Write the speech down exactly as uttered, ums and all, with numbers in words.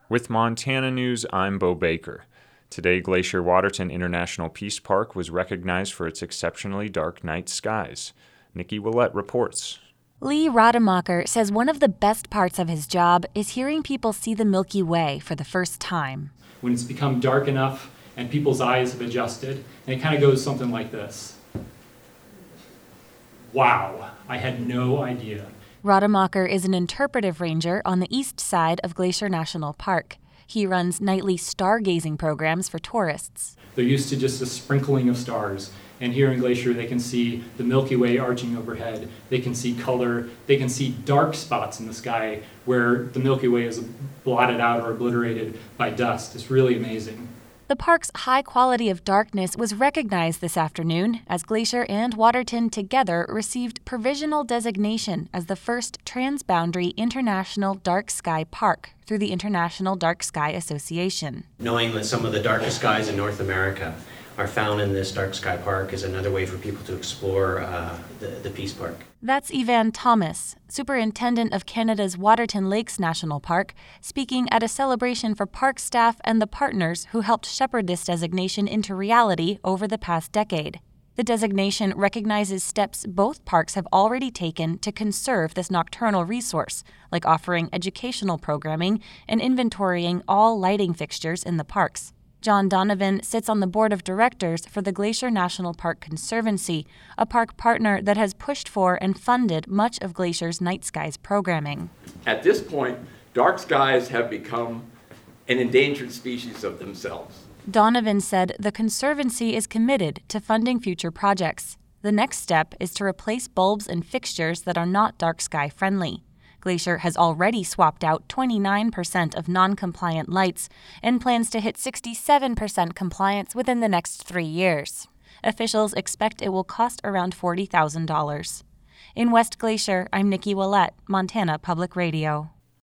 With Montana News, I'm Bo Baker. Today, Glacier Waterton International Peace Park was recognized for its exceptionally dark night skies. Nikki Willett reports. Lee Rademacher says one of the best parts of his job is hearing people see the Milky Way for the first time. When it's become dark enough and people's eyes have adjusted, and it kind of goes something like this. Wow, I had no idea. Rademacher is an interpretive ranger on the east side of Glacier National Park. He runs nightly stargazing programs for tourists. They're used to just a sprinkling of stars. And here in Glacier, they can see the Milky Way arching overhead. They can see color. They can see dark spots in the sky where the Milky Way is blotted out or obliterated by dust. It's really amazing. The park's high quality of darkness was recognized this afternoon as Glacier and Waterton together received provisional designation as the first transboundary international dark sky park through the International Dark Sky Association. Knowing that some of the darkest skies in North America are found in this dark sky park is another way for people to explore uh, the, the Peace Park. That's Evan Thomas, superintendent of Canada's Waterton Lakes National Park, speaking at a celebration for park staff and the partners who helped shepherd this designation into reality over the past decade. The designation recognizes steps both parks have already taken to conserve this nocturnal resource, like offering educational programming and inventorying all lighting fixtures in the parks. John Donovan sits on the board of directors for the Glacier National Park Conservancy, a park partner that has pushed for and funded much of Glacier's Night Skies programming. At this point, dark skies have become an endangered species of themselves. Donovan said the Conservancy is committed to funding future projects. The next step is to replace bulbs and fixtures that are not dark sky friendly. Glacier has already swapped out twenty-nine percent of non-compliant lights and plans to hit sixty-seven percent compliance within the next three years. Officials expect it will cost around forty thousand dollars. In West Glacier, I'm Nikki Willett, Montana Public Radio.